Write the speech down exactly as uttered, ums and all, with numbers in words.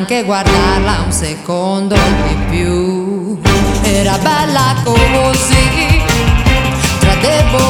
anche guardarla un secondo di più. Era bella così, tra devo